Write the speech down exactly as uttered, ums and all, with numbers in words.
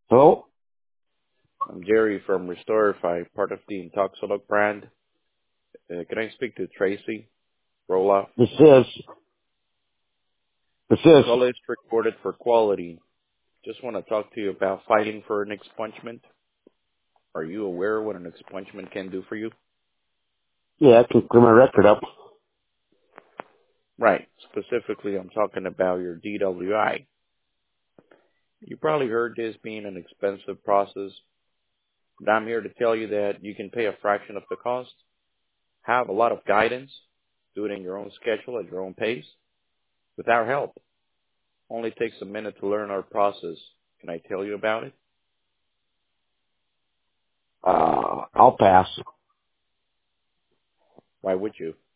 Hello? I'm Jerry from Restorify, part of the Intoxilog brand. Uh, can I speak to Tracy Roloff? This is, this This is, call is recorded for quality. Just want to talk to you about filing for an expungement. Are you aware what an expungement can do for you? yeah, I can clear my record up. Right. Specifically, I'm talking about your D W I. You probably heard this being an expensive process, but I'm here to tell you that you can pay a fraction of the cost, have a lot of guidance, do it in your own schedule at your own pace, with our help. Only takes a minute to learn our process. Can I tell you about it? Uh, I'll pass. Why would you?